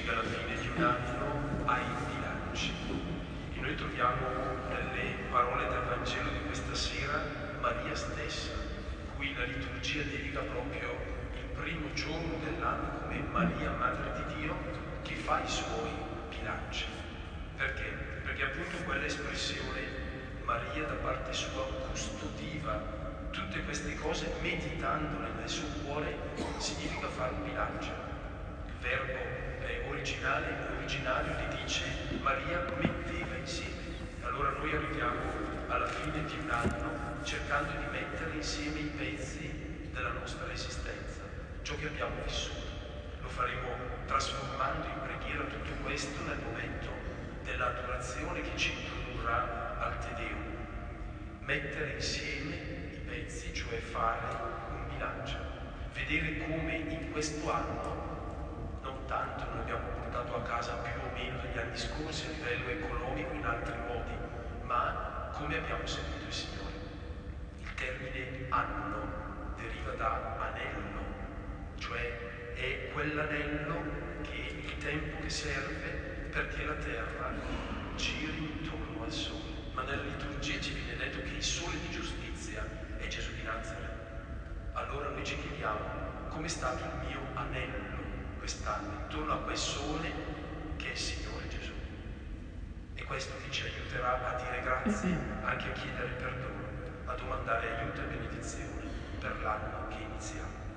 alla fine di un anno ai bilanci. E noi troviamo nelle parole del Vangelo di questa sera Maria stessa, cui la liturgia dedica proprio il primo giorno dell'anno come Maria, Madre di Dio, che fa i suoi bilanci. Perché? Perché appunto quella espressione Maria da parte sua custodiva tutte queste cose meditandole nel suo cuore significa fare un bilancio. Il verbo originario gli dice Maria metteva insieme. Allora noi arriviamo alla fine di un anno cercando di mettere insieme i pezzi della nostra esistenza, ciò che abbiamo vissuto. Lo faremo trasformando in preghiera tutto questo nel momento dell'adorazione che ci introdurrà al Te Deum. Mettere insieme i pezzi, cioè fare un bilancio, vedere come in questo anno, non tanto noi abbiamo portato a casa più o meno degli anni scorsi a livello economico in altri modi, ma come abbiamo servito il Signore. Il termine anno deriva da anello, cioè è quell'anello che è il tempo che serve perché la terra giri intorno al sole. Ma nella liturgia ci viene detto che il sole di giustizia è Gesù di Nazareth. Allora noi ci chiediamo come è stato il mio anello quest'anno intorno a quel sole che è il Signore Gesù. E questo che ci aiuterà a dire grazie, anche a chiedere perdono, a domandare aiuto e benedizione per l'anno che iniziamo.